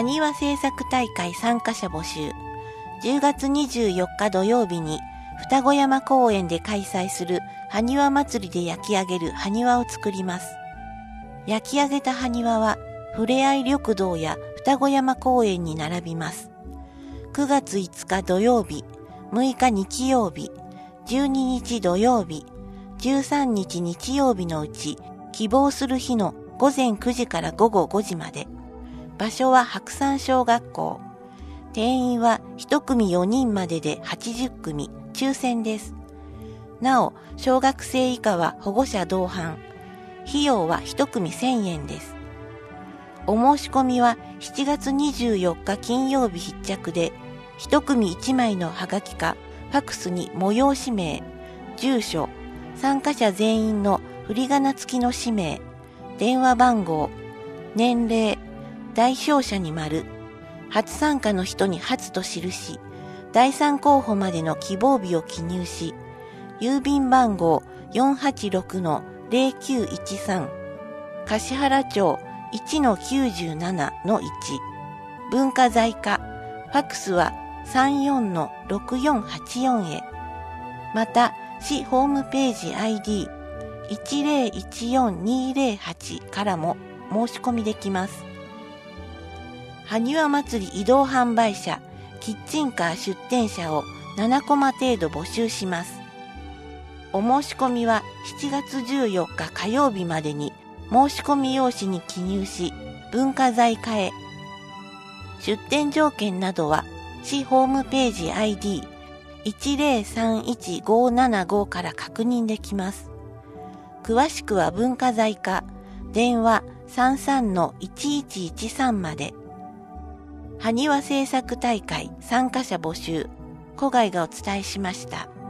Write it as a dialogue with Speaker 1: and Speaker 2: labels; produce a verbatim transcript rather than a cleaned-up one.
Speaker 1: 埴輪製作大会参加者募集。じゅうがつにじゅうよっか土曜日に双子山公園で開催する埴輪祭りで焼き上げる埴輪を作ります。焼き上げた埴輪はふれあい緑道や双子山公園に並びます。くがついつか土曜日、むいか日曜日、じゅうににち土曜日、じゅうさんにち日曜日のうち希望する日のごぜんくじからごごごじまで。場所は白山小学校。定員はいちくみよにんまでではちじゅっくみ、抽選です。なお、小学生以下は保護者同伴。費用はいちくみせんえんです。お申し込みはしちがつにじゅうよっか金曜日必着で、いちくみいちまいのハガキかファクスに催し名、住所、参加者全員の振り仮名付きの氏名、電話番号、年齢、代表者に丸、初参加の人に初と記し、だいさん候補までの希望日を記入し、郵便番号 よんはちろくのぜろきゅういちさん、橿原町 いちのきゅうじゅうななのいち、文化財課、ファクスは さんよんのろくよんはちよん へ。また、市ホームページ アイディーいちぜろいちよんにぜろはち からも申し込みできます。埴輪祭り移動販売車、キッチンカー出店者をななコマ程度募集します。お申し込みはしちがつじゅうよっか火曜日までに申し込み用紙に記入し、文化財課へ。出店条件などは市ホームページ アイディーいちぜろさんいちごーななご から確認できます。詳しくは文化財課、電話 さんさんのいちいちいちさん まで。埴輪製作大会参加者募集、小貝がお伝えしました。